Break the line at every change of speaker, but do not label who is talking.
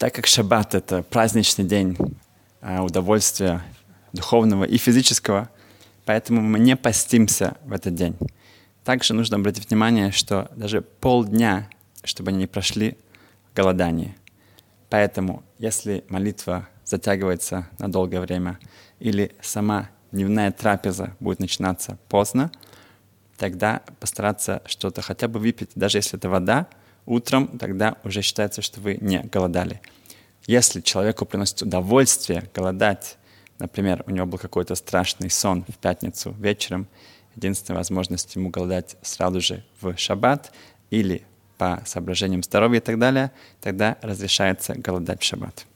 Так как шаббат — это праздничный день удовольствия духовного и физического, поэтому мы не постимся в этот день. Также нужно обратить внимание, что даже полдня, чтобы они не прошли в голодании. Поэтому, если молитва затягивается на долгое время или сама дневная трапеза будет начинаться поздно, тогда постараться что-то хотя бы выпить, даже если это вода, утром, тогда уже считается, что вы не голодали. Если человеку приносит удовольствие голодать, например, у него был какой-то страшный сон в пятницу вечером, единственная возможность ему голодать сразу же в шаббат или по соображениям здоровья и так далее, тогда разрешается голодать в шаббат.